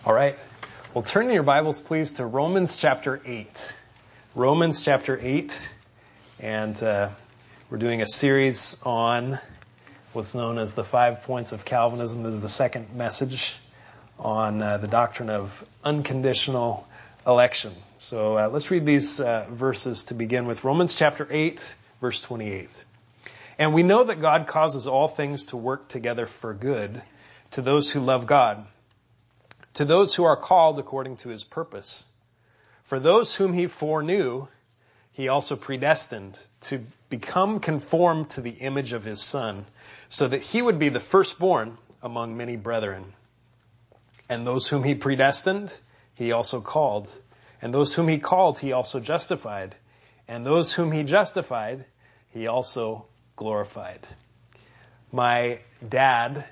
All right. Well, turn in your Bibles, please, to Romans chapter 8. Romans chapter 8. And we're doing a series on what's known as the 5 points of Calvinism. This is the second message on the doctrine of unconditional election. So let's read these verses to begin with. Romans chapter 8, verse 28. And we know that God causes all things to work together for good to those who love God, to those who are called according to his purpose. For those whom he foreknew, he also predestined to become conformed to the image of his Son, so that he would be the firstborn among many brethren. And those whom he predestined, he also called. And those whom he called, he also justified. And those whom he justified, he also glorified. My dad,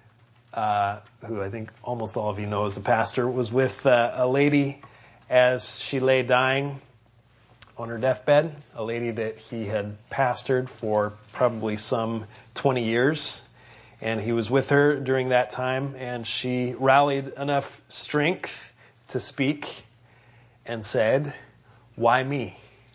who I think almost all of you know is a pastor, was with a lady as she lay dying on her deathbed, a lady that he had pastored for probably some 20 years. And he was with her during that time, and she rallied enough strength to speak and said, "Why me?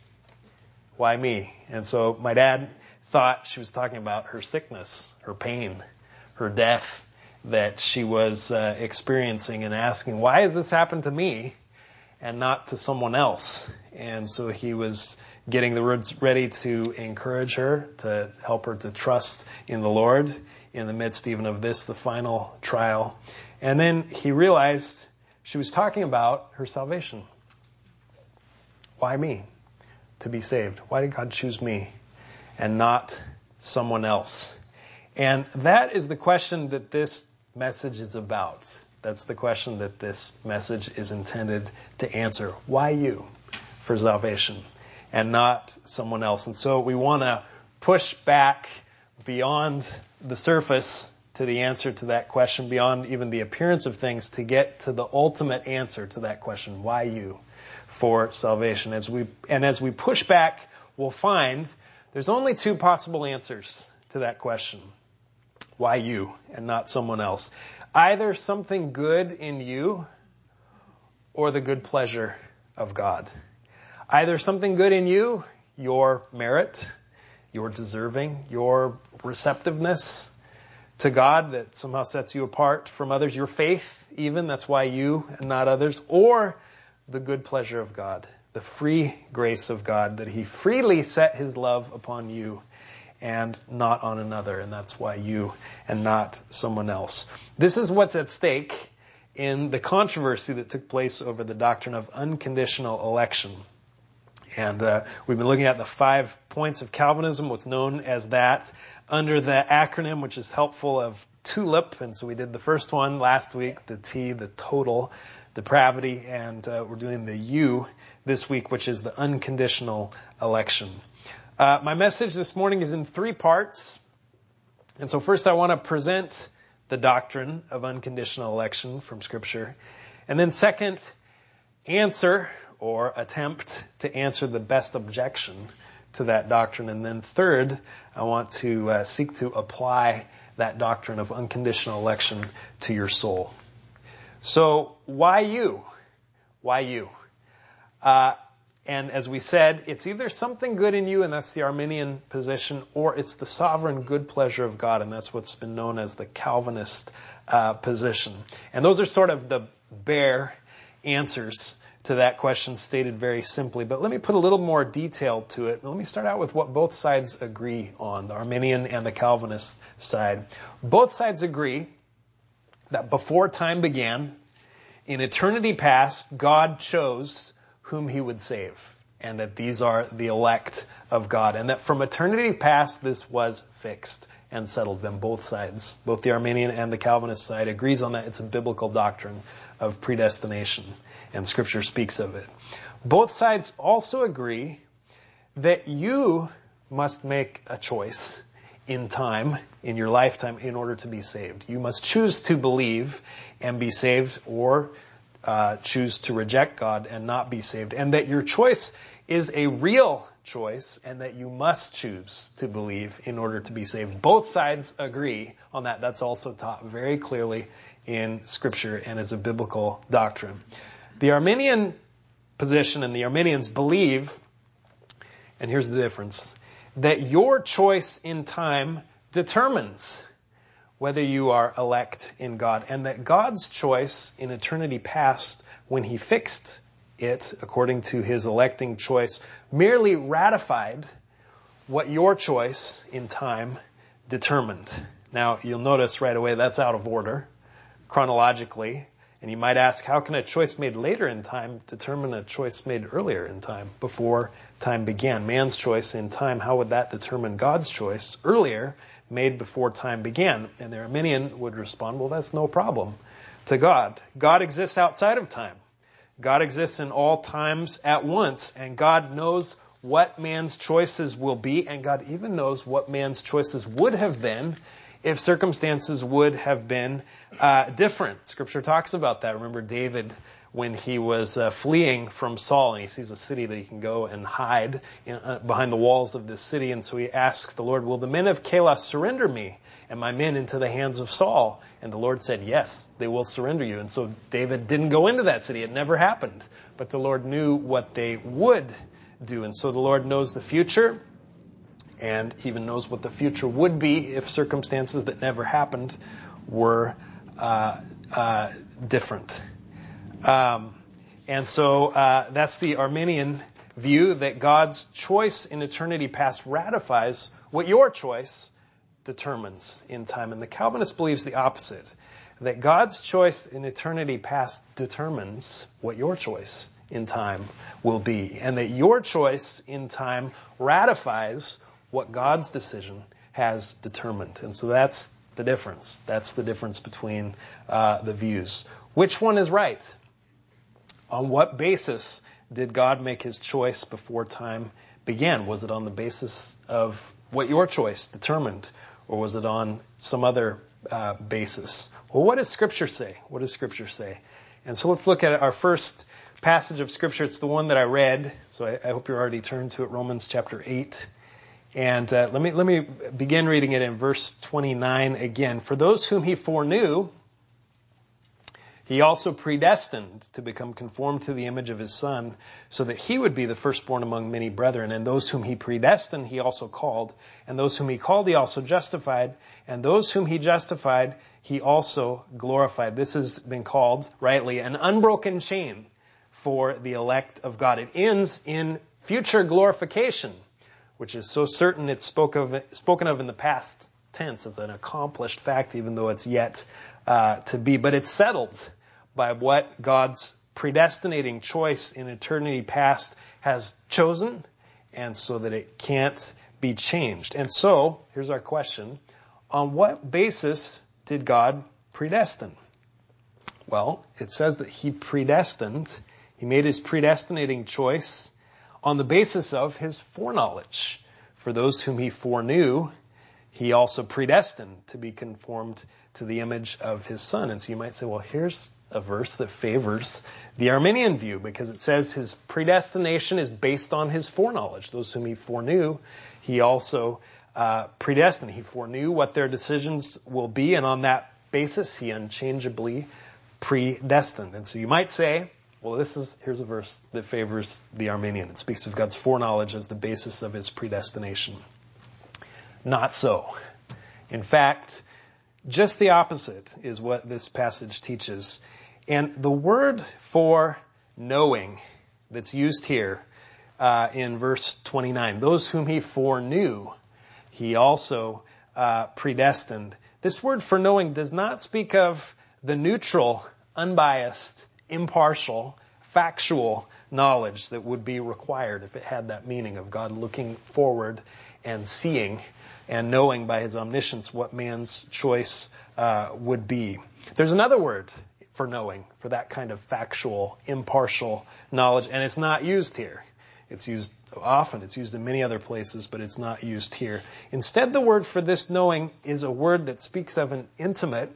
Why me?" And so my dad thought she was talking about her sickness, her pain, her death that she was experiencing, and asking, why has this happened to me and not to someone else? And so he was getting the words ready to encourage her, to help her to trust in the Lord in the midst even of this, the final trial. And then he realized she was talking about her salvation. Why me? To be saved. Why did God choose me and not someone else? And that is the question that this message is about. That's the question that this message is intended to answer. Why you for salvation and not someone else? And so we want to push back beyond the surface to the answer to that question, beyond even the appearance of things, to get to the ultimate answer to that question. Why you for salvation? As we push back, we'll find there's only two possible answers to that question. Why you and not someone else? Either something good in you or the good pleasure of God. Either something good in you, your merit, your deserving, your receptiveness to God that somehow sets you apart from others, your faith even, that's why you and not others, or the good pleasure of God, the free grace of God, that he freely set his love upon you and not on another, and that's why you and not someone else. This is what's at stake in the controversy that took place over the doctrine of unconditional election. And we've been looking at the 5 points of Calvinism, what's known as that, under the acronym, which is helpful, of TULIP. And so we did the first one last week, the T, the total depravity, and we're doing the U this week, which is the unconditional election. My message this morning is in 3 parts. And so first I want to present the doctrine of unconditional election from Scripture. And then second, answer or attempt to answer the best objection to that doctrine. And then third, I want to seek to apply that doctrine of unconditional election to your soul. So why you? Why you? And as we said, it's either something good in you, and that's the Arminian position, or it's the sovereign good pleasure of God, and that's what's been known as the Calvinist position. And those are sort of the bare answers to that question, stated very simply. But let me put a little more detail to it. Let me start out with what both sides agree on, the Arminian and the Calvinist side. Both sides agree that before time began, in eternity past, God chose whom he would save, and that these are the elect of God, and that from eternity past this was fixed and settled. Then both sides, both the Arminian and the Calvinist side, agrees on that. It's a biblical doctrine of predestination, and Scripture speaks of it. Both sides also agree that you must make a choice in time, in your lifetime, in order to be saved. You must choose to believe and be saved, or choose to reject God and not be saved, and that your choice is a real choice, and that you must choose to believe in order to be saved. Both sides agree on that. That's also taught very clearly in Scripture and is a biblical doctrine. The Arminian position and the Arminians believe, and here's the difference, that your choice in time determines whether you are elect in God, and that God's choice in eternity past, when he fixed it according to his electing choice, merely ratified what your choice in time determined. Now, you'll notice right away that's out of order chronologically. And you might ask, how can a choice made later in time determine a choice made earlier in time, before time began? Man's choice in time, how would that determine God's choice earlier, made before time began? And the Arminian would respond, well, that's no problem to God. God exists outside of time. God exists in all times at once, and God knows what man's choices will be, and God even knows what man's choices would have been if circumstances would have been different. Scripture talks about that. Remember David, when he was fleeing from Saul, and he sees a city that he can go and hide behind the walls of this city, and so he asks the Lord, will the men of Keilah surrender me and my men into the hands of Saul? And the Lord said, yes, they will surrender you. And so David didn't go into that city. It never happened. But the Lord knew what they would do. And so the Lord knows the future, and even knows what the future would be if circumstances that never happened were different. And so that's the Arminian view, that God's choice in eternity past ratifies what your choice determines in time. And the Calvinist believes the opposite, that God's choice in eternity past determines what your choice in time will be, and that your choice in time ratifies what God's decision has determined. And so that's the difference. That's the difference between the views. Which one is right? On what basis did God make his choice before time began? Was it on the basis of what your choice determined, or was it on some other basis? Well, what does Scripture say? What does Scripture say? And so let's look at our first passage of Scripture. It's the one that I read, so I hope you're already turned to it, Romans chapter 8. And let me begin reading it in verse 29 again. For those whom he foreknew, he also predestined to become conformed to the image of his Son, so that he would be the firstborn among many brethren. And those whom he predestined, he also called. And those whom he called, he also justified. And those whom he justified, he also glorified. This has been called, rightly, an unbroken chain for the elect of God. It ends in future glorification, which is so certain it's spoken of in the past tense as an accomplished fact, even though it's yet to be. But it's settled by what God's predestinating choice in eternity past has chosen, and so that it can't be changed. And so, here's our question. On what basis did God predestine? Well, it says that he predestined, he made his predestinating choice on the basis of his foreknowledge. For those whom he foreknew, he also predestined to be conformed to the image of his Son. And so you might say, well, here's a verse that favors the Arminian view, because it says his predestination is based on his foreknowledge. Those whom he foreknew, he also predestined. He foreknew what their decisions will be, and on that basis, he unchangeably predestined. And so you might say, well, here's a verse that favors the Arminian. It speaks of God's foreknowledge as the basis of his predestination. Not so. In fact, just the opposite is what this passage teaches. And the word for knowing that's used here in verse 29, those whom he foreknew, he also predestined. This word for knowing does not speak of the neutral, unbiased, impartial, factual knowledge that would be required if it had that meaning of God looking forward and seeing and knowing by his omniscience what man's choice would be. There's another word for knowing, for that kind of factual, impartial knowledge, and it's not used here. It's used often, it's used in many other places, but it's not used here. Instead, the word for this knowing is a word that speaks of an intimate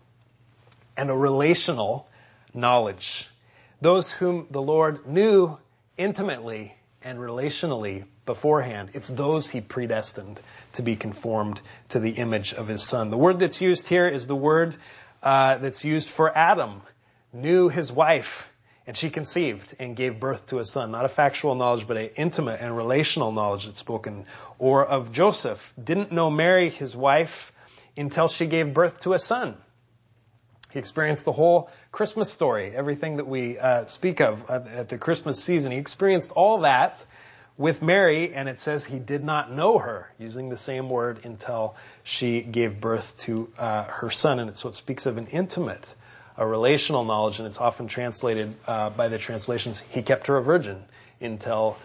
and a relational knowledge. Those whom the Lord knew intimately and relationally beforehand, it's those he predestined to be conformed to the image of his Son. The word that's used here is the word that's used for Adam, knew his wife, and she conceived and gave birth to a son. Not a factual knowledge, but an intimate and relational knowledge that's spoken. Or of Joseph, didn't know Mary, his wife, until she gave birth to a son. He experienced the whole Christmas story, everything that we speak of at the Christmas season. He experienced all that with Mary, and it says he did not know her, using the same word, until she gave birth to her son. And so it speaks of an intimate, a relational knowledge, and it's often translated by the translations, he kept her a virgin until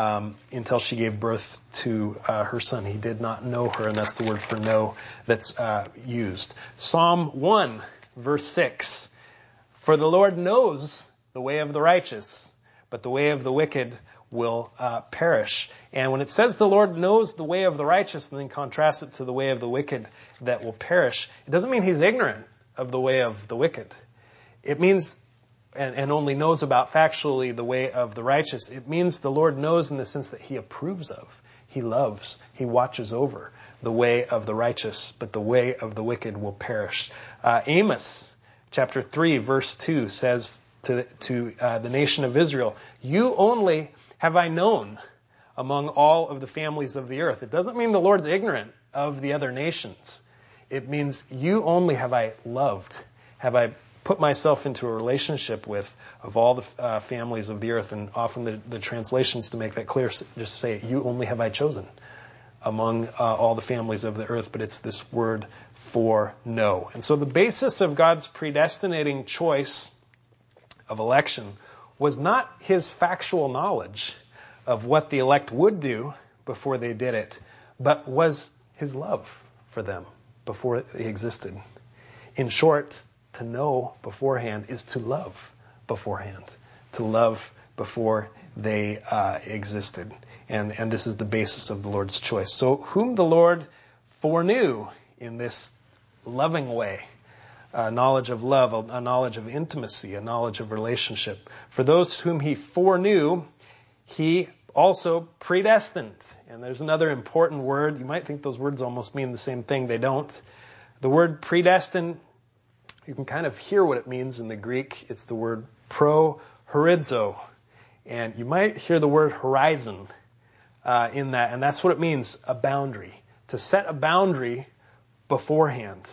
she gave birth to her son. He did not know her, and that's the word for know that's used. Psalm 1, verse 6, for the Lord knows the way of the righteous, but the way of the wicked will perish. And when it says the Lord knows the way of the righteous and then contrasts it to the way of the wicked that will perish, it doesn't mean he's ignorant of the way of the wicked. It means, and only knows about factually the way of the righteous, it means the Lord knows in the sense that he approves of, he loves, he watches over the way of the righteous, but the way of the wicked will perish. Amos chapter 3 verse 2 says to the nation of Israel, you only have I known among all of the families of the earth. It doesn't mean the Lord's ignorant of the other nations. It means you only have I loved, have I put myself into a relationship with, of all the families of the earth. And often the translations to make that clear just say, you only have I chosen among all the families of the earth. But it's this word for know. And so the basis of God's predestinating choice of election was not his factual knowledge of what the elect would do before they did it, but was his love for them before they existed. In short, to know beforehand is to love beforehand, to love before they existed. And this is the basis of the Lord's choice. So whom the Lord foreknew in this loving way, a knowledge of love, a knowledge of intimacy, a knowledge of relationship. For those whom he foreknew, he also predestined. And there's another important word. You might think those words almost mean the same thing. They don't. The word predestined, you can kind of hear what it means in the Greek. It's the word pro-horizo. And you might hear the word horizon in that. And that's what it means, a boundary. To set a boundary beforehand.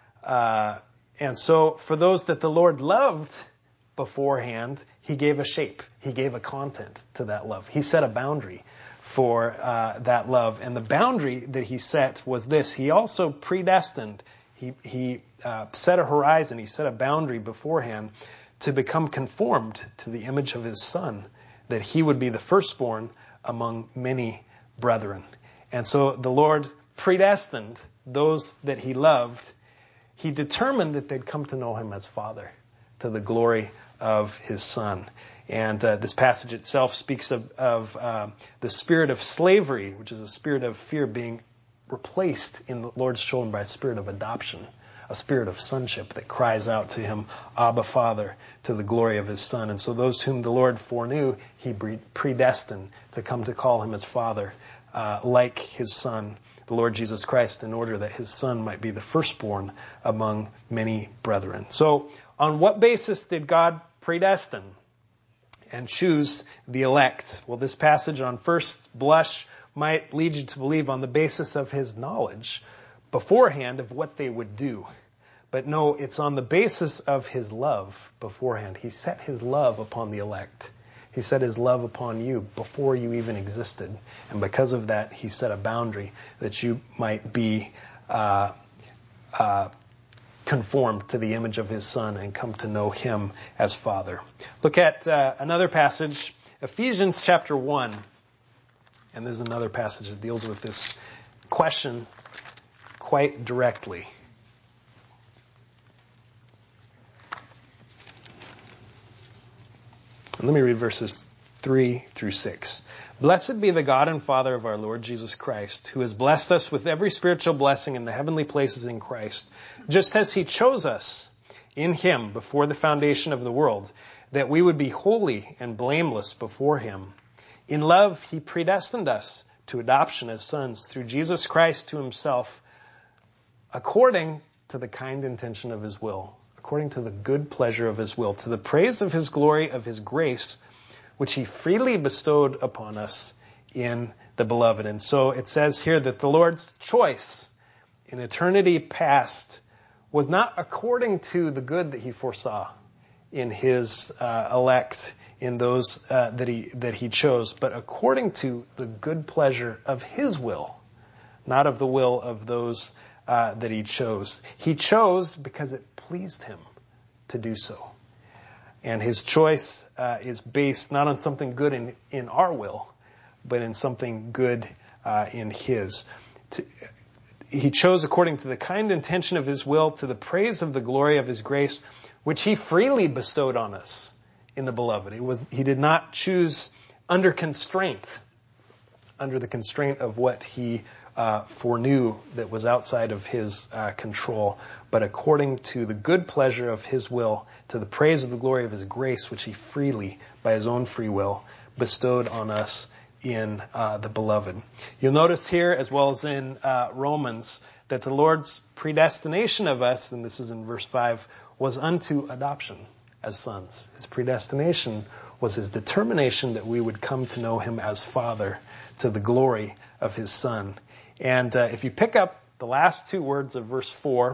And so for those that the Lord loved beforehand, he gave a shape. He gave a content to that love. He set a boundary for that love. And the boundary that he set was this. He also predestined. He set a horizon. He set a boundary beforehand to become conformed to the image of his son, that he would be the firstborn among many brethren. And so the Lord predestined those that he loved. He determined that they'd come to know him as Father, to the glory of his Son. And this passage itself speaks of the spirit of slavery, which is a spirit of fear, being replaced in the Lord's children by a spirit of adoption, a spirit of sonship that cries out to him, Abba, Father, to the glory of his Son. And so those whom the Lord foreknew, he predestined to come to call him as Father, like his Son, the Lord Jesus Christ, in order that his Son might be the firstborn among many brethren. So on what basis did God predestine and choose the elect? Well, this passage on first blush might lead you to believe on the basis of his knowledge beforehand of what they would do. But no, it's on the basis of his love beforehand. He set his love upon the elect. He set his love upon you before you even existed. And because of that, he set a boundary that you might be conformed to the image of his Son and come to know him as Father. Look at another passage, Ephesians chapter 1. And there's another passage that deals with this question quite directly. And let me read verses 3 through 6. Blessed be the God and Father of our Lord Jesus Christ, who has blessed us with every spiritual blessing in the heavenly places in Christ, just as he chose us in him before the foundation of the world, that we would be holy and blameless before him. In love, he predestined us to adoption as sons through Jesus Christ to himself, according to the kind intention of his will, according to the good pleasure of his will, to the praise of his glory, of his grace, which he freely bestowed upon us in the beloved. And so it says here that the Lord's choice in eternity past was not according to the good that he foresaw in his elect, in those that he chose, but according to the good pleasure of his will, not of the will of those that he chose. He chose because it pleased him to do so. And his choice is based not on something good in our will, but in something good in his. He chose according to the kind intention of his will, to the praise of the glory of his grace, which he freely bestowed on us in the beloved. He did not choose under constraint, under the constraint of what he foreknew that was outside of his control, but according to the good pleasure of his will, to the praise of the glory of his grace, which he freely, by his own free will, bestowed on us in the beloved. You'll notice here, as well as in Romans, that the Lord's predestination of us, and this is in verse 5, was unto adoption as sons. His predestination was his determination that we would come to know him as Father, to the glory of his Son. And if you pick up the last two words of verse 4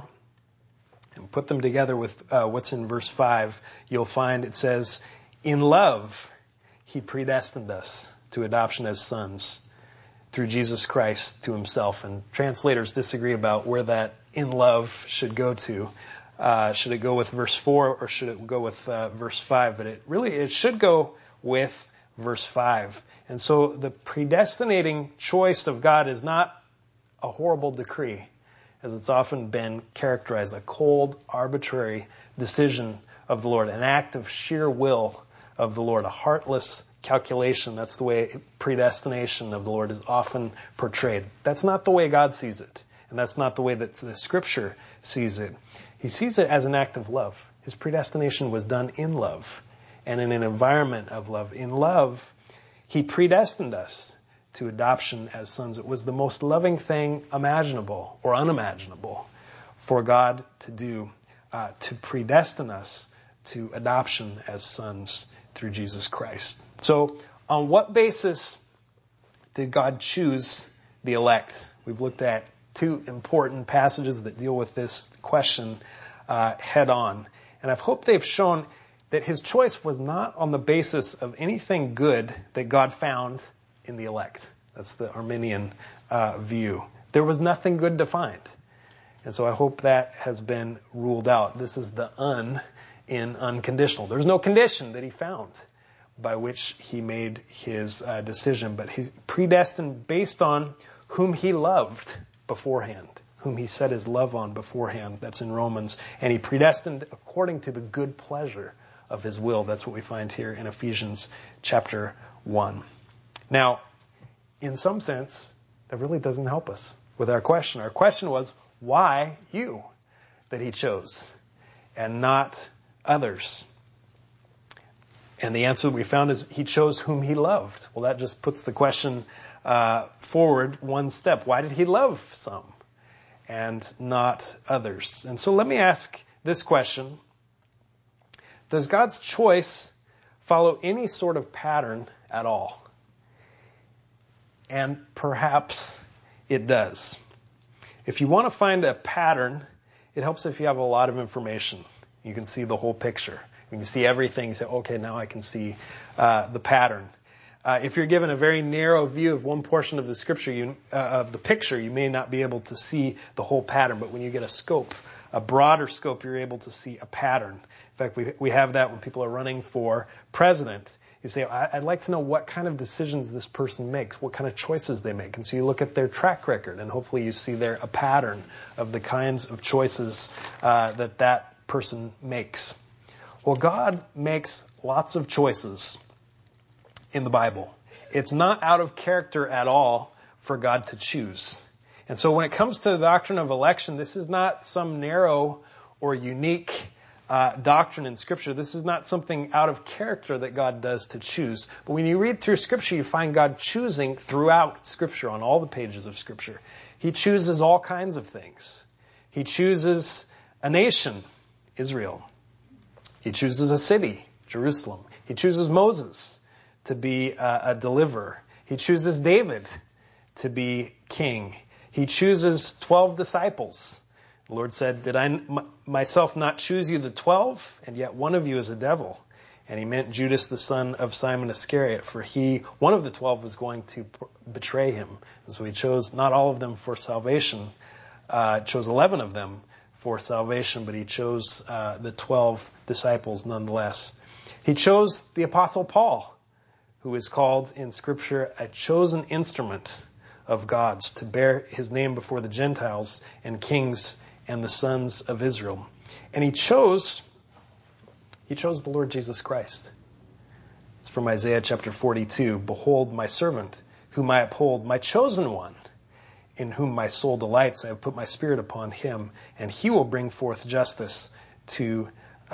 and put them together with what's in verse 5, you'll find it says, in love, he predestined us to adoption as sons through Jesus Christ to himself. And translators disagree about where that in love should go to. Should it go with verse 4 or should it go with verse 5? But it should go with verse 5. And so the predestinating choice of God is not a horrible decree, as it's often been characterized, a cold, arbitrary decision of the Lord, an act of sheer will of the Lord, a heartless calculation. That's the way predestination of the Lord is often portrayed. That's not the way God sees it, and that's not the way that the Scripture sees it. He sees it as an act of love. His predestination was done in love and in an environment of love. In love, he predestined us to adoption as sons. It was the most loving thing imaginable or unimaginable for God to do, to predestine us to adoption as sons through Jesus Christ. So, on what basis did God choose the elect? We've looked at two important passages that deal with this question head on. And I've hoped they've shown that his choice was not on the basis of anything good that God found in the elect. That's the Arminian view. There was nothing good to find. And so I hope that has been ruled out. This is the in unconditional. There's no condition that he found by which he made his decision, but he's predestined based on whom he loved beforehand, whom he set his love on beforehand. That's in Romans. And he predestined according to the good pleasure of his will. That's what we find here in Ephesians chapter 1. Now, in some sense, that really doesn't help us with our question. Our question was, why you that he chose and not others? And the answer we found is he chose whom he loved. Well, that just puts the question forward one step. Why did he love some and not others? And so let me ask this question. Does God's choice follow any sort of pattern at all? And perhaps it does. If you want to find a pattern, it helps if you have a lot of information. You can see the whole picture. You can see everything. You say, okay, now I can see the pattern. If you're given a very narrow view of one portion of the scripture, of the picture, you may not be able to see the whole pattern. But when you get a scope, a broader scope, you're able to see a pattern. In fact, we have that when people are running for president. You say, I'd like to know what kind of decisions this person makes, what kind of choices they make. And so you look at their track record, and hopefully you see there a pattern of the kinds of choices that person makes. Well, God makes lots of choices in the Bible. It's not out of character at all for God to choose. And so when it comes to the doctrine of election, this is not some narrow or unique doctrine in Scripture. This is not something out of character that God does to choose. But when you read through Scripture, you find God choosing throughout Scripture, on all the pages of Scripture. He chooses all kinds of things. He chooses a nation, Israel. He chooses a city, Jerusalem. He chooses Moses to be a deliverer. He chooses David to be king. He chooses 12 disciples. The Lord said, did I myself not choose you the 12? And yet one of you is a devil. And he meant Judas, the son of Simon Iscariot, for one of the 12 was going to betray him. And so he chose not all of them for salvation, chose 11 of them for salvation, but he chose the 12 disciples nonetheless. He chose the Apostle Paul, who is called in Scripture a chosen instrument of God's to bear his name before the Gentiles and kings and the sons of Israel. And he chose the Lord Jesus Christ. It's from Isaiah chapter 42. Behold, my servant, whom I uphold, my chosen one, in whom my soul delights. I have put my spirit upon him, and he will bring forth justice to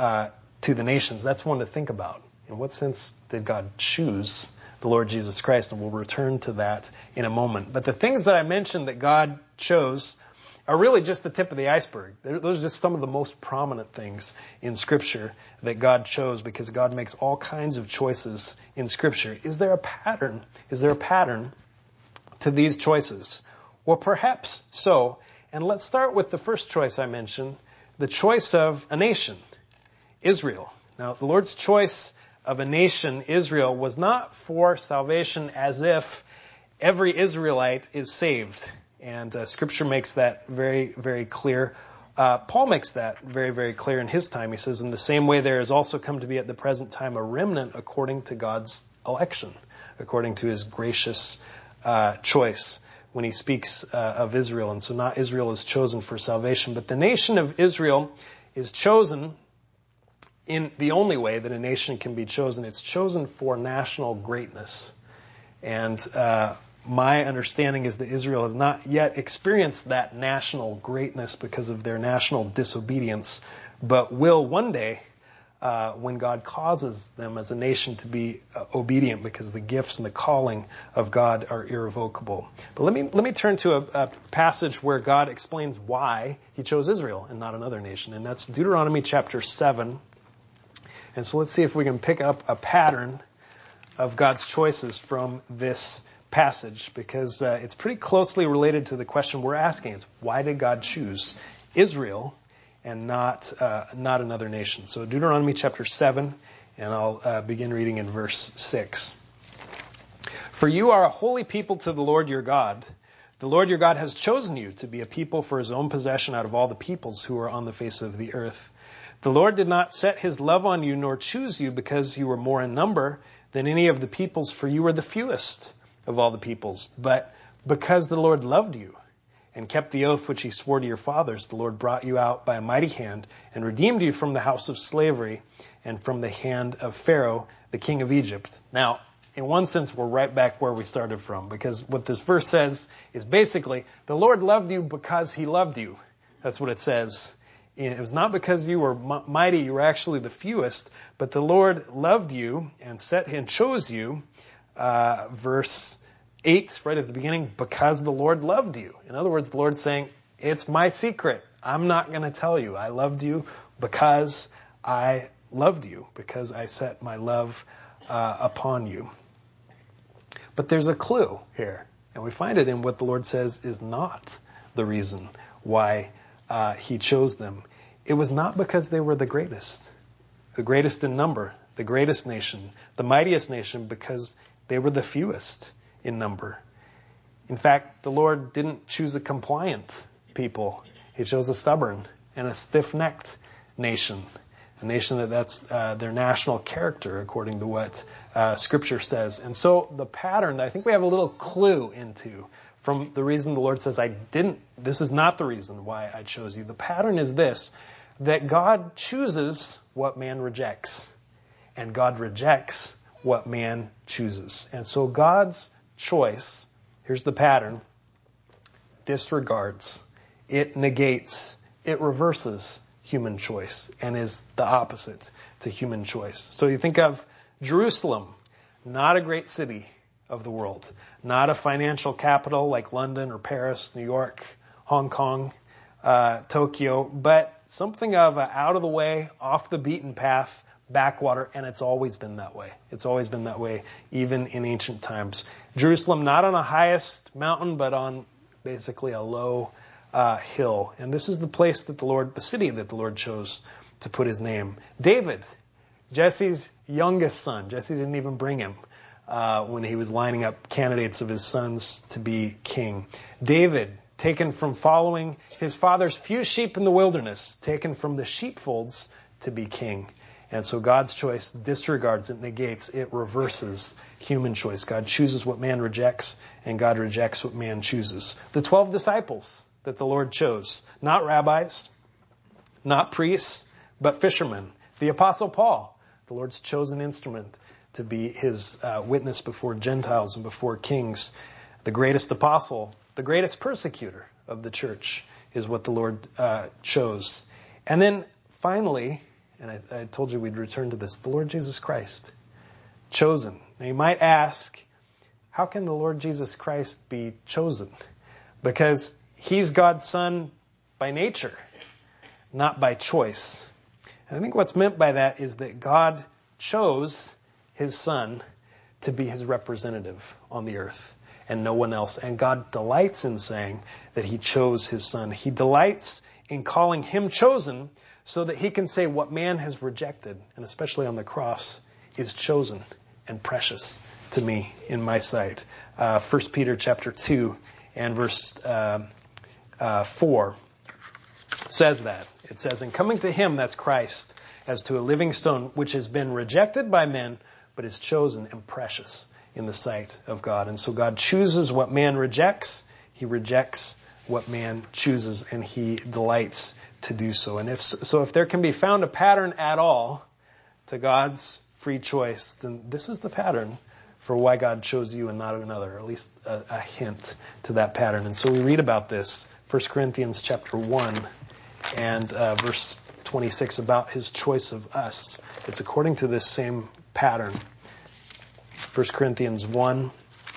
the nations. That's one to think about. In what sense did God choose the Lord Jesus Christ? And we'll return to that in a moment. But the things that I mentioned that God chose are really just the tip of the iceberg. Those are just some of the most prominent things in Scripture that God chose, because God makes all kinds of choices in Scripture. Is there a pattern? Is there a pattern to these choices? Well, perhaps so. And let's start with the first choice I mentioned, the choice of a nation, Israel. Now, the Lord's choice of a nation, Israel, was not for salvation as if every Israelite is saved. And Scripture makes that very, very clear. Paul makes that very, very clear in his time. He says, in the same way there has also come to be at the present time a remnant according to God's election, according to his gracious choice when he speaks of Israel. And so not Israel is chosen for salvation, but the nation of Israel is chosen in the only way that a nation can be chosen. It's chosen for national greatness. And my understanding is that Israel has not yet experienced that national greatness because of their national disobedience, but will one day when God causes them as a nation to be obedient, because the gifts and the calling of God are irrevocable. But let me turn to a passage where God explains why he chose Israel and not another nation, and that's Deuteronomy chapter 7. And so let's see if we can pick up a pattern of God's choices from this passage, because it's pretty closely related to the question we're asking. Is why did God choose Israel and not another nation? So Deuteronomy chapter 7, and I'll begin reading in verse 6. For you are a holy people to the Lord your God. The Lord your God has chosen you to be a people for his own possession out of all the peoples who are on the face of the earth. The Lord did not set his love on you nor choose you because you were more in number than any of the peoples, for you were the fewest of all the peoples. But because the Lord loved you and kept the oath which he swore to your fathers, the Lord brought you out by a mighty hand and redeemed you from the house of slavery and from the hand of Pharaoh, the king of Egypt. Now, in one sense, we're right back where we started from, because what this verse says is basically, the Lord loved you because he loved you. That's what it says. It was not because you were mighty, you were actually the fewest, but the Lord loved you and chose you, verse 8, right at the beginning, because the Lord loved you. In other words, the Lord's saying, it's my secret. I'm not going to tell you. I loved you because I loved you, because I set my love upon you. But there's a clue here, and we find it in what the Lord says is not the reason why he chose them. It was not because they were the greatest in number, the greatest nation, the mightiest nation, because they were the fewest in number. In fact, the Lord didn't choose a compliant people. He chose a stubborn and a stiff-necked nation, a nation that's their national character, according to what Scripture says. And so the pattern, I think we have a little clue into from the reason the Lord says, this is not the reason why I chose you. The pattern is this, that God chooses what man rejects, and God rejects what man chooses. And so God's choice, here's the pattern, disregards, it negates, it reverses human choice, and is the opposite to human choice. So you think of Jerusalem, not a great city of the world, not a financial capital like London or Paris, New York, Hong Kong, Tokyo, but something of an out of the way, off the beaten path, backwater, and it's always been that way. It's always been that way, even in ancient times. Jerusalem, not on a highest mountain, but on basically a low hill. And this is the place that the city that the Lord chose to put his name. David, Jesse's youngest son. Jesse didn't even bring him when he was lining up candidates of his sons to be king. David, taken from following his father's few sheep in the wilderness, taken from the sheepfolds to be king. And so God's choice disregards it, negates it, reverses human choice. God chooses what man rejects, and God rejects what man chooses. The 12 disciples that the Lord chose, not rabbis, not priests, but fishermen. The Apostle Paul, the Lord's chosen instrument to be his witness before Gentiles and before kings. The greatest apostle, the greatest persecutor of the church is what the Lord chose. And then finally, and I told you we'd return to this, the Lord Jesus Christ, chosen. Now you might ask, how can the Lord Jesus Christ be chosen? Because he's God's son by nature, not by choice. And I think what's meant by that is that God chose his son to be his representative on the earth and no one else. And God delights in saying that he chose his son. He delights in calling him chosen so that he can say what man has rejected, and especially on the cross, is chosen and precious to me in my sight. 1 Peter chapter 2 and verse 4 says that. It says, "In coming to him," that's Christ, "as to a living stone, which has been rejected by men, but is chosen and precious in the sight of God." And so God chooses what man rejects. He rejects what man chooses, and he delights to do so. And if there can be found a pattern at all to God's free choice, then this is the pattern for why God chose you and not another, or at least a hint to that pattern. And so we read about this, 1 Corinthians chapter 1 and verse 26, about his choice of us. It's according to this same pattern. 1 Corinthians 1,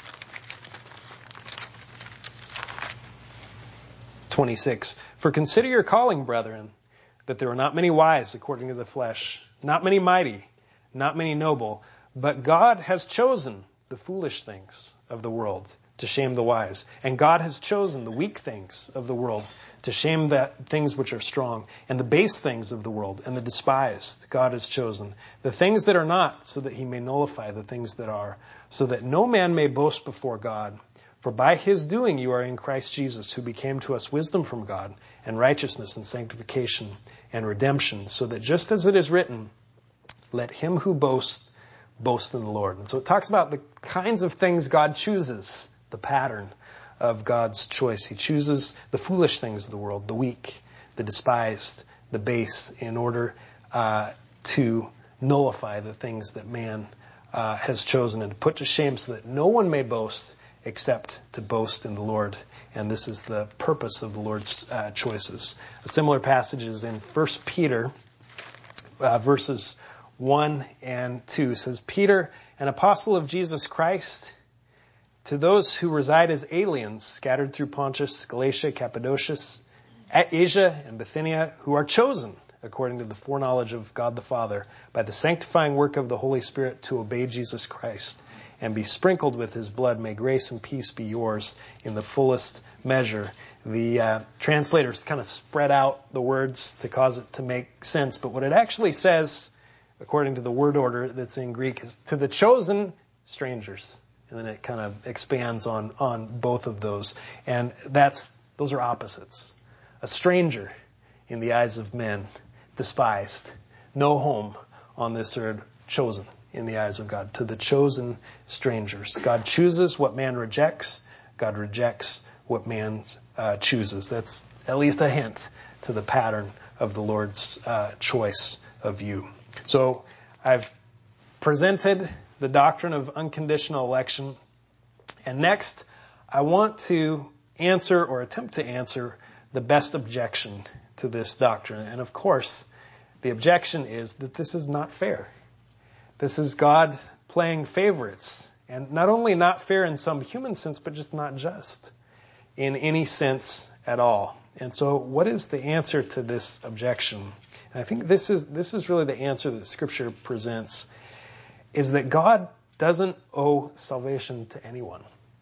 26. "For consider your calling, brethren, that there are not many wise according to the flesh, not many mighty, not many noble, but God has chosen the foolish things of the world to shame the wise. And God has chosen the weak things of the world to shame the things which are strong, and the base things of the world, and the despised God has chosen, the things that are not, so that he may nullify the things that are, so that no man may boast before God. For by his doing you are in Christ Jesus, who became to us wisdom from God, and righteousness and sanctification and redemption, so that just as it is written, let him who boasts, boast in the Lord." And so it talks about the kinds of things God chooses, the pattern of God's choice. He chooses the foolish things of the world, the weak, the despised, the base, in order to nullify the things that man has chosen and to put to shame, so that no one may boast except to boast in the Lord. And this is the purpose of the Lord's choices. A similar passage is in 1 Peter, verses 1 and 2. It says, "Peter, an apostle of Jesus Christ, to those who reside as aliens, scattered through Pontus, Galatia, Cappadocia, Asia, and Bithynia, who are chosen according to the foreknowledge of God the Father, by the sanctifying work of the Holy Spirit, to obey Jesus Christ and be sprinkled with his blood, may grace and peace be yours in the fullest measure." The translators kind of spread out the words to cause it to make sense, but what it actually says, according to the word order that's in Greek, is "to the chosen strangers." And then it kind of expands on both of those. And those are opposites. A stranger in the eyes of men, despised, no home on this earth, chosen in the eyes of God. To the chosen strangers. God chooses what man rejects. God rejects what man chooses. That's at least a hint to the pattern of the Lord's choice of you. So I've presented the doctrine of unconditional election. And next, I want to answer, or attempt to answer, the best objection to this doctrine. And of course, the objection is that this is not fair. This is God playing favorites. And not only not fair in some human sense, but just not just. in any sense at all. And so what is the answer to this objection? And I think this is really the answer that Scripture presents, is that God doesn't owe salvation to anyone.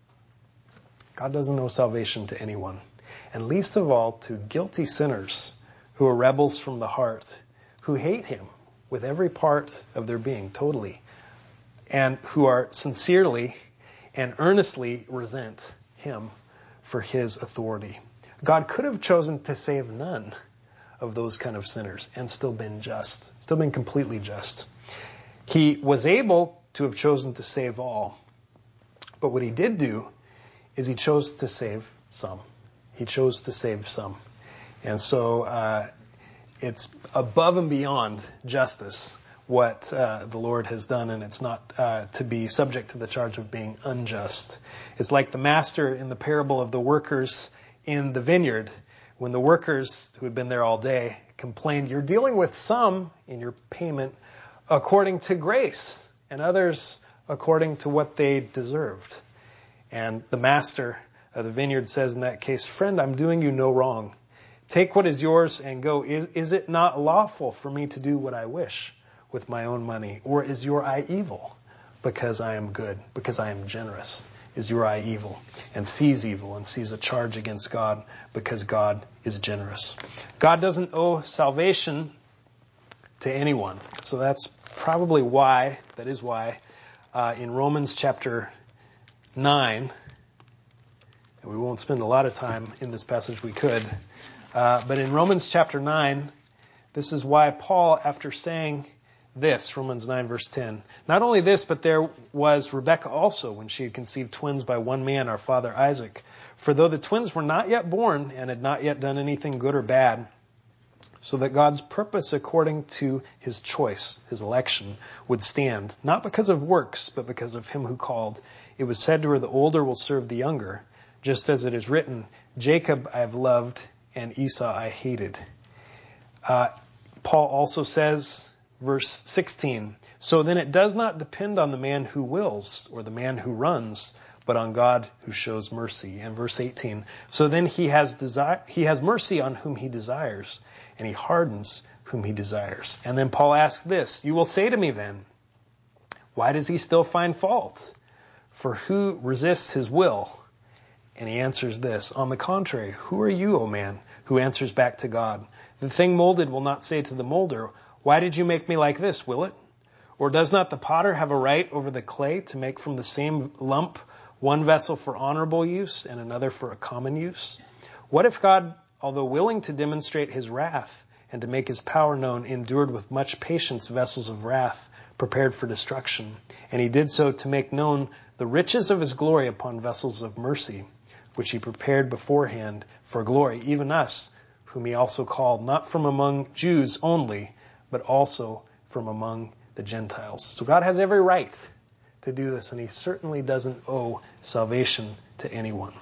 God doesn't owe salvation to anyone. And least of all to guilty sinners who are rebels from the heart, who hate him with every part of their being, totally, and who are sincerely and earnestly resent him for his authority. God could have chosen to save none of those kind of sinners and still been just, still been completely just. He was able to have chosen to save all. But what he did do is he chose to save some. He chose to save some. And so it's above and beyond justice what the Lord has done, and it's not to be subject to the charge of being unjust. It's like the master in the parable of the workers in the vineyard. When the workers who had been there all day complained, you're dealing with some in your payment according to grace, and others according to what they deserved. And the master of the vineyard says in that case, friend, I'm doing you no wrong. Take what is yours and go. Is it not lawful for me to do what I wish with my own money? Or is your eye evil because I am good, because I am generous? Is your eye evil and sees a charge against God because God is generous? God doesn't owe salvation to anyone. So that's probably why, in Romans chapter 9, and we won't spend a lot of time in this passage, we could, but in Romans chapter 9, this is why Paul, after saying this, Romans 9 verse 10, not only this, but there was Rebekah also, when she had conceived twins by one man, our father Isaac. For though the twins were not yet born and had not yet done anything good or bad, so that God's purpose according to his choice, his election, would stand, not because of works, but because of him who called, it was said to her, the older will serve the younger, just as it is written, Jacob I have loved and Esau I hated. Paul also says, verse 16, so then it does not depend on the man who wills or the man who runs, but on God who shows mercy. And verse 18, so then he has mercy on whom he desires, and he hardens whom he desires. And then Paul asks this, you will say to me then, why does he still find fault? For who resists his will? And he answers this, on the contrary, who are you, O man, who answers back to God? The thing molded will not say to the molder, why did you make me like this, will it? Or does not the potter have a right over the clay to make from the same lump one vessel for honorable use and another for a common use? What if God, although willing to demonstrate his wrath and to make his power known, endured with much patience vessels of wrath prepared for destruction? And he did so to make known the riches of his glory upon vessels of mercy, which he prepared beforehand for glory, even us, whom he also called, not from among Jews only, but also from among the Gentiles. So God has every right to do this, and he certainly doesn't owe salvation to anyone.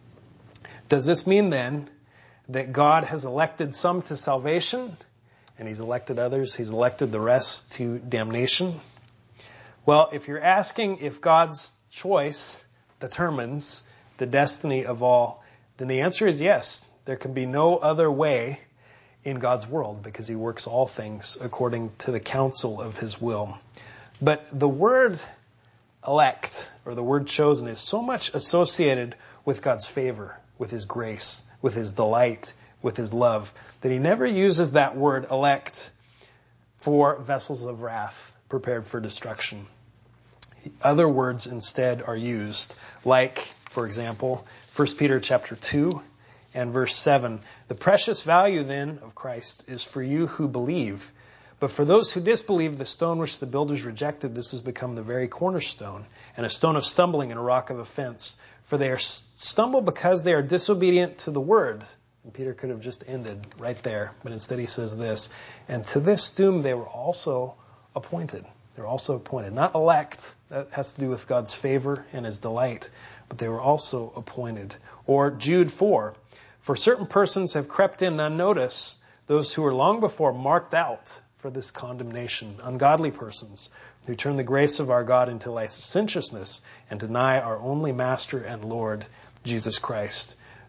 Does this mean then that God has elected some to salvation, and he's elected others, he's elected the rest to damnation? Well, if you're asking if God's choice determines the destiny of all, then the answer is yes. There can be no other way in God's world because he works all things according to the counsel of his will. But the word elect, or the word chosen, is so much associated with God's favor, with his grace, with his delight, with his love, that he never uses that word elect for vessels of wrath prepared for destruction. Other words instead are used, like, for example, 1 Peter chapter 2 and verse 7. The precious value then of Christ is for you who believe. But for those who disbelieve, the stone which the builders rejected, this has become the very cornerstone, and a stone of stumbling and a rock of offense. For they are stumble because they are disobedient to the word. And Peter could have just ended right there, but instead he says this, and to this doom they were also appointed. They're also appointed, not elect. That has to do with God's favor and his delight. But they were also appointed. Or Jude 4, for certain persons have crept in unnoticed, those who were long before marked out for this condemnation, ungodly persons who turn the grace of our God into licentiousness and deny our only Master and Lord, Jesus Christ.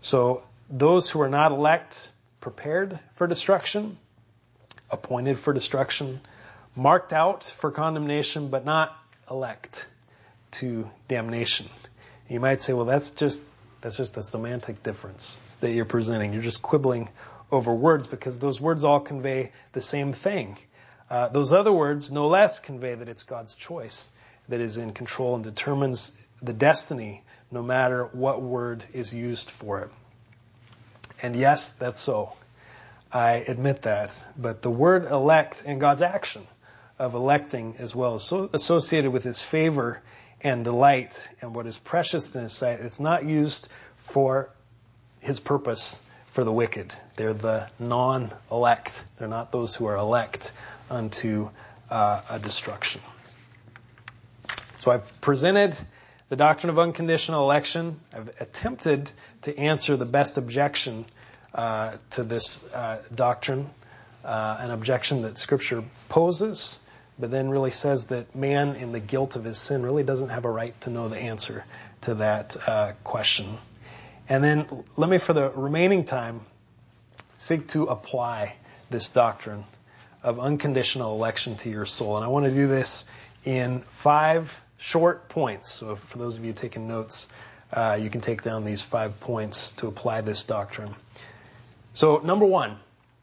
So those who are not elect, prepared for destruction, appointed for destruction, marked out for condemnation, but not elect to damnation. You might say, well, that's just a semantic difference that you're presenting. You're just quibbling over words because those words all convey the same thing. Those other words, no less, convey that it's God's choice that is in control and determines the destiny, no matter what word is used for it. And yes, that's so. I admit that. But the word elect and God's action of electing as well is so associated with his favor and delight and what is precious in his sight. It's not used for his purpose for the wicked. They're the non-elect. They're not those who are elect unto a destruction. So I've presented the doctrine of unconditional election. I've attempted to answer the best objection to this doctrine, an objection that Scripture poses, but then really says that man in the guilt of his sin really doesn't have a right to know the answer to that question. And then let me, for the remaining time, seek to apply this doctrine of unconditional election to your soul. And I want to do this in 5 short points. So for those of you taking notes, you can take down these 5 points to apply this doctrine. So number 1,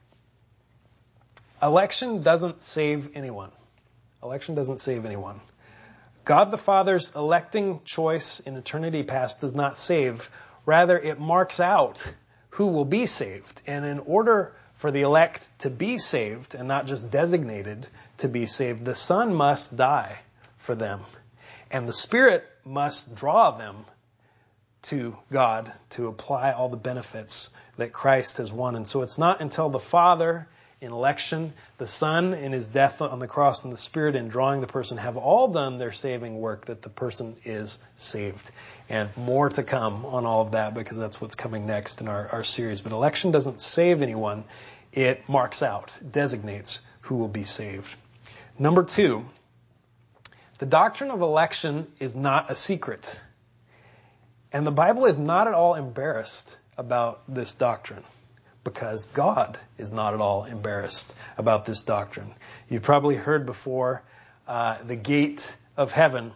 election doesn't save anyone. Election doesn't save anyone. God the Father's electing choice in eternity past does not save. Rather, it marks out who will be saved. And in order for the elect to be saved, and not just designated to be saved, the Son must die for them. And the Spirit must draw them to God to apply all the benefits that Christ has won. And so it's not until the Father in election, the Son in his death on the cross, and the Spirit in drawing the person have all done their saving work that the person is saved. And more to come on all of that because that's what's coming next in our series. But election doesn't save anyone. It marks out, designates who will be saved. Number 2, the doctrine of election is not a secret. And the Bible is not at all embarrassed about this doctrine because God is not at all embarrassed about this doctrine. You've probably heard before the gate of heaven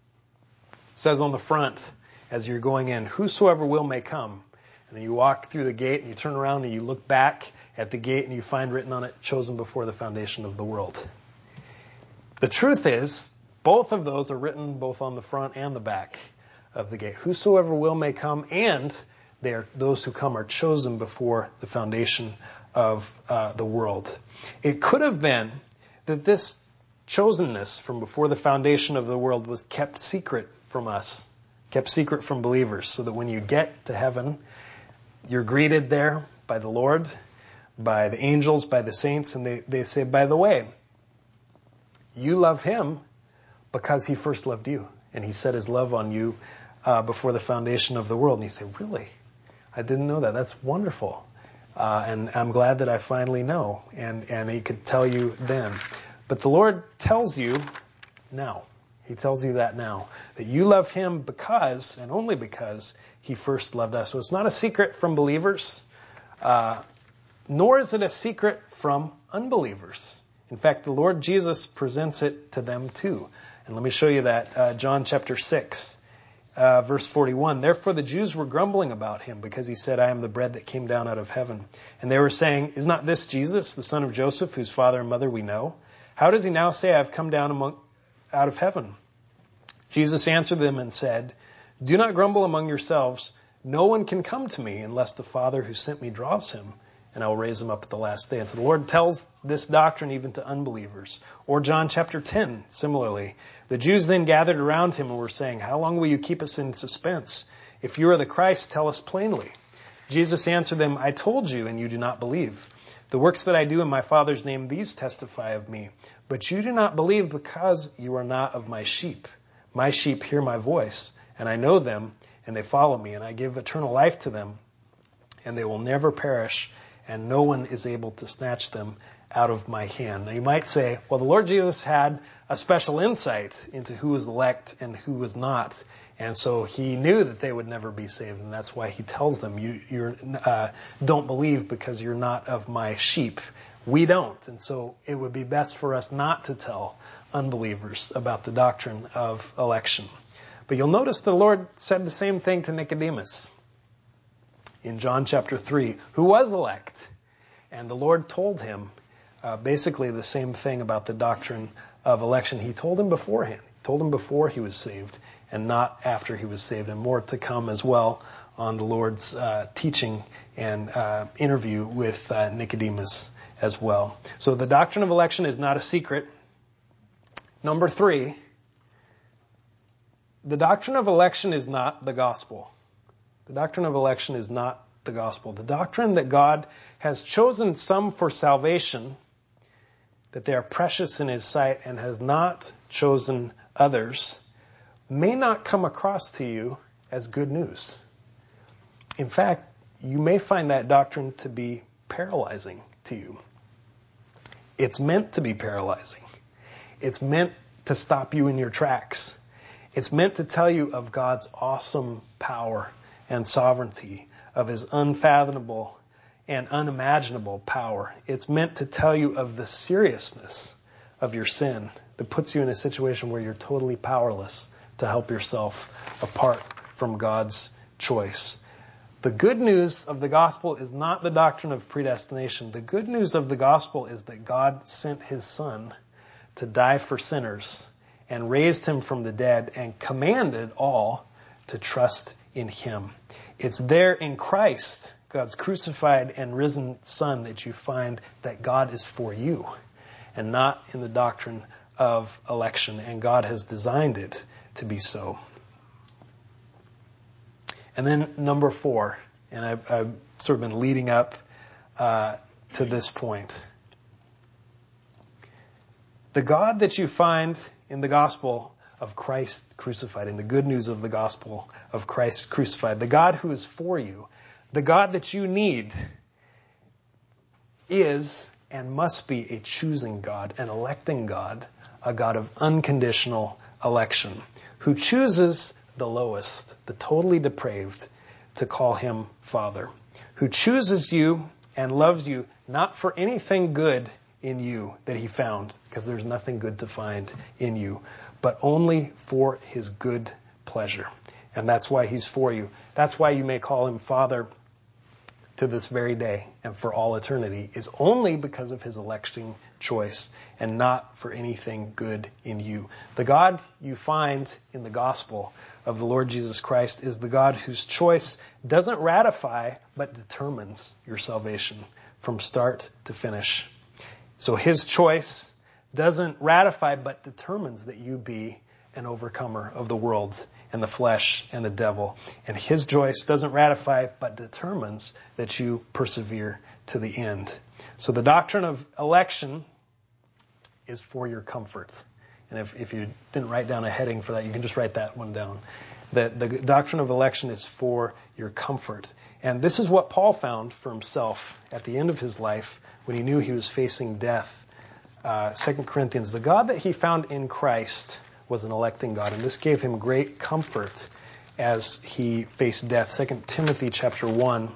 says on the front as you're going in, whosoever will may come. And then you walk through the gate and you turn around and you look back at the gate and you find written on it, chosen before the foundation of the world. The truth is, both of those are written both on the front and the back of the gate. Whosoever will may come, and those who come are chosen before the foundation of the world. It could have been that this chosenness from before the foundation of the world was kept secret from us, kept secret from believers, so that when you get to heaven, you're greeted there by the Lord, by the angels, by the saints, and they say, by the way, you love him because he first loved you. And he set his love on you before the foundation of the world. And you say, really? I didn't know that. That's wonderful. And I'm glad that I finally know. And he could tell you then. But the Lord tells you now. He tells you that now. That you love him because, and only because, he first loved us. So it's not a secret from believers, nor is it a secret from unbelievers. In fact, the Lord Jesus presents it to them too. And let me show you that. John chapter 6, verse 41. Therefore the Jews were grumbling about him because he said, I am the bread that came down out of heaven. And they were saying, is not this Jesus, the son of Joseph, whose father and mother we know? How does he now say, I have come down out of heaven? Jesus answered them and said, do not grumble among yourselves. No one can come to me unless the Father who sent me draws him, and I will raise him up at the last day. And so the Lord tells this doctrine even to unbelievers. Or John chapter 10, similarly. The Jews then gathered around him and were saying, how long will you keep us in suspense? If you are the Christ, tell us plainly. Jesus answered them, I told you, and you do not believe. The works that I do in my Father's name, these testify of me. But you do not believe because you are not of my sheep. My sheep hear my voice, and I know them, and they follow me, and I give eternal life to them, and they will never perish, and no one is able to snatch them out of my hand. Now you might say, well, the Lord Jesus had a special insight into who was elect and who was not. And so he knew that they would never be saved. And that's why he tells them, you don't believe because you're not of my sheep. We don't. And so it would be best for us not to tell unbelievers about the doctrine of election. But you'll notice the Lord said the same thing to Nicodemus in John chapter 3, who was elect. And the Lord told him basically the same thing about the doctrine of election. He told him beforehand. He told him before he was saved and not after he was saved. And more to come as well on the Lord's teaching and interview with Nicodemus as well. So the doctrine of election is not a secret. Number 3, the doctrine of election is not the gospel. The doctrine of election is not the gospel. The doctrine that God has chosen some for salvation, that they are precious in his sight, and has not chosen others, may not come across to you as good news. In fact, you may find that doctrine to be paralyzing to you. It's meant to be paralyzing. It's meant to stop you in your tracks. It's meant to tell you of God's awesome power and sovereignty, of his unfathomable and unimaginable power. It's meant to tell you of the seriousness of your sin that puts you in a situation where you're totally powerless to help yourself apart from God's choice. The good news of the gospel is not the doctrine of predestination. The good news of the gospel is that God sent his Son to die for sinners and raised him from the dead and commanded all to trust in him. It's there in Christ, God's crucified and risen Son, that you find that God is for you and not in the doctrine of election. And God has designed it to be so. And then number 4, and I've sort of been leading up to this point. The God that you find in the gospel of Christ crucified, in the good news of the gospel of Christ crucified, the God who is for you, the God that you need, is and must be a choosing God, an electing God, a God of unconditional election, who chooses the lowest, the totally depraved, to call him Father, who chooses you and loves you not for anything good in you that he found, because there's nothing good to find in you, but only for his good pleasure. And that's why he's for you. That's why you may call him Father to this very day and for all eternity, is only because of his election choice and not for anything good in you. The God you find in the gospel of the Lord Jesus Christ is the God whose choice doesn't ratify but determines your salvation from start to finish. So his choice doesn't ratify but determines that you be an overcomer of the world and the flesh and the devil. And his choice doesn't ratify but determines that you persevere to the end. So the doctrine of election is for your comfort. And if you didn't write down a heading for that, you can just write that one down. That the doctrine of election is for your comfort. And this is what Paul found for himself at the end of his life when he knew he was facing death. 2 Corinthians, the God that he found in Christ was an electing God, and this gave him great comfort as he faced death. 2 Timothy chapter 1.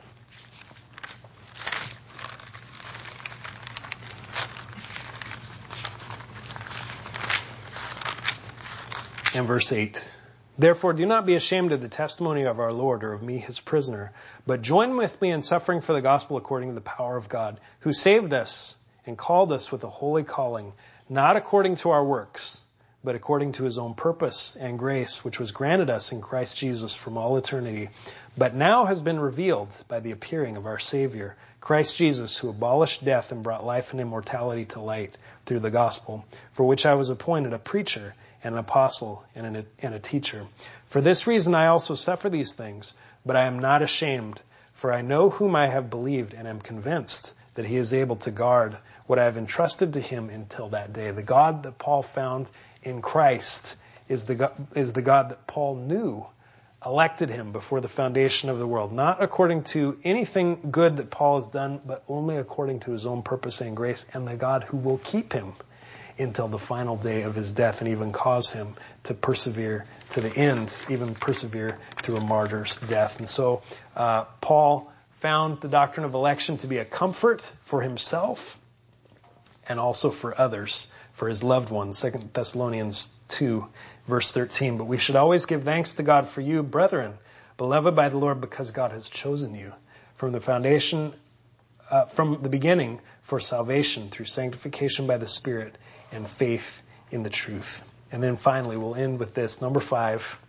And verse 8. Therefore, do not be ashamed of the testimony of our Lord or of me, his prisoner, but join with me in suffering for the gospel according to the power of God, who saved us and called us with a holy calling, not according to our works, but according to his own purpose and grace, which was granted us in Christ Jesus from all eternity, but now has been revealed by the appearing of our Savior, Christ Jesus, who abolished death and brought life and immortality to light through the gospel, for which I was appointed a preacher and an apostle and a teacher. For this reason I also suffer these things, but I am not ashamed, for I know whom I have believed and am convinced that he is able to guard what I have entrusted to him until that day. The God that Paul found in Christ is the God that Paul knew elected him before the foundation of the world, not according to anything good that Paul has done, but only according to his own purpose and grace, and the God who will keep him until the final day of his death and even cause him to persevere to the end, even persevere through a martyr's death. And so Paul found the doctrine of election to be a comfort for himself and also for others, for his loved ones. 2 Thessalonians 2, verse 13. But we should always give thanks to God for you, brethren, beloved by the Lord, because God has chosen you from the foundation, from the beginning, for salvation through sanctification by the Spirit and faith in the truth. And then finally, we'll end with this. Number 5.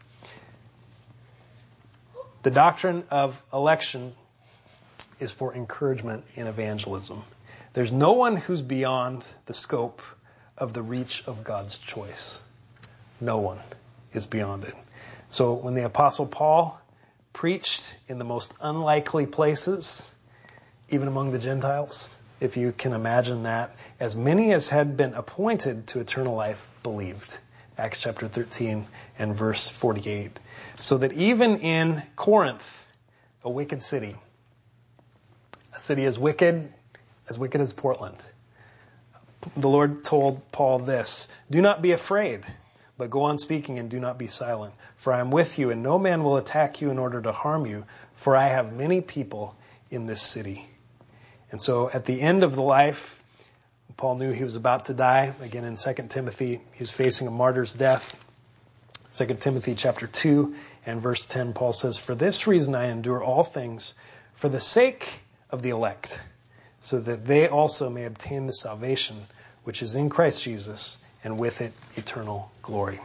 The doctrine of election is for encouragement in evangelism. There's no one who's beyond the scope of the reach of God's choice. No one is beyond it. So when the Apostle Paul preached in the most unlikely places, even among the Gentiles, if you can imagine that, as many as had been appointed to eternal life believed. Acts chapter 13 and verse 48. So that even in Corinth, a wicked city, a city as wicked as Portland, the Lord told Paul this: do not be afraid, but go on speaking and do not be silent. For I am with you, and no man will attack you in order to harm you, for I have many people in this city. And so at the end of the life, Paul knew he was about to die. Again, in 2 Timothy, he was facing a martyr's death. 2 Timothy chapter 2 and verse 10, Paul says, for this reason I endure all things for the sake of the elect, so that they also may obtain the salvation which is in Christ Jesus, and with it eternal glory.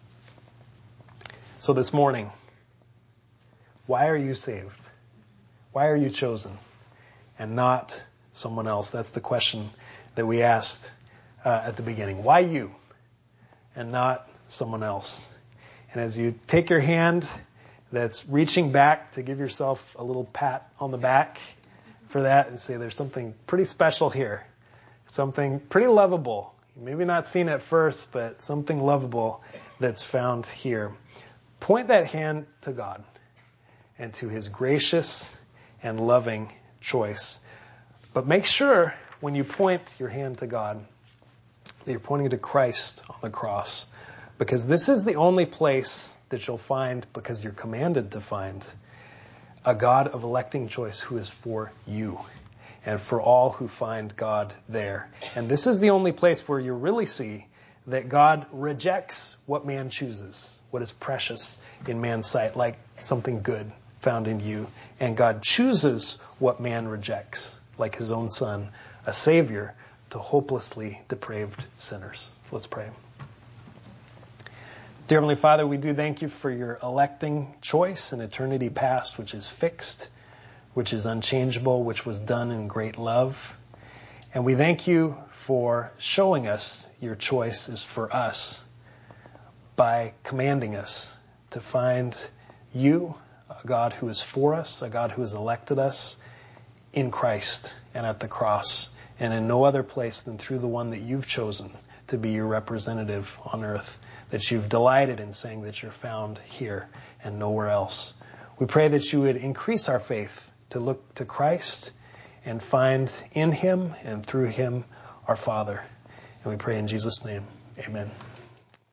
So this morning, why are you saved? Why are you chosen and not someone else? That's the question that we asked at the beginning. Why you and not someone else? And as you take your hand that's reaching back to give yourself a little pat on the back for that and say there's something pretty special here, something pretty lovable. You maybe not seen at first, but something lovable that's found here. Point that hand to God and to his gracious and loving choice. But make sure when you point your hand to God that you're pointing to Christ on the cross, because this is the only place that you'll find, because you're commanded to find, a God of electing choice who is for you and for all who find God there. And this is the only place where you really see that God rejects what man chooses, what is precious in man's sight, like something good found in you. And God chooses what man rejects, like his own Son, a Savior to hopelessly depraved sinners. Let's pray. Dear Heavenly Father, we do thank you for your electing choice in eternity past, which is fixed, which is unchangeable, which was done in great love. And we thank you for showing us your choice is for us by commanding us to find you, a God who is for us, a God who has elected us in Christ and at the cross, and in no other place than through the one that you've chosen to be your representative on earth, that you've delighted in saying that you're found here and nowhere else. We pray that you would increase our faith to look to Christ and find in him and through him our Father. And we pray in Jesus' name, amen.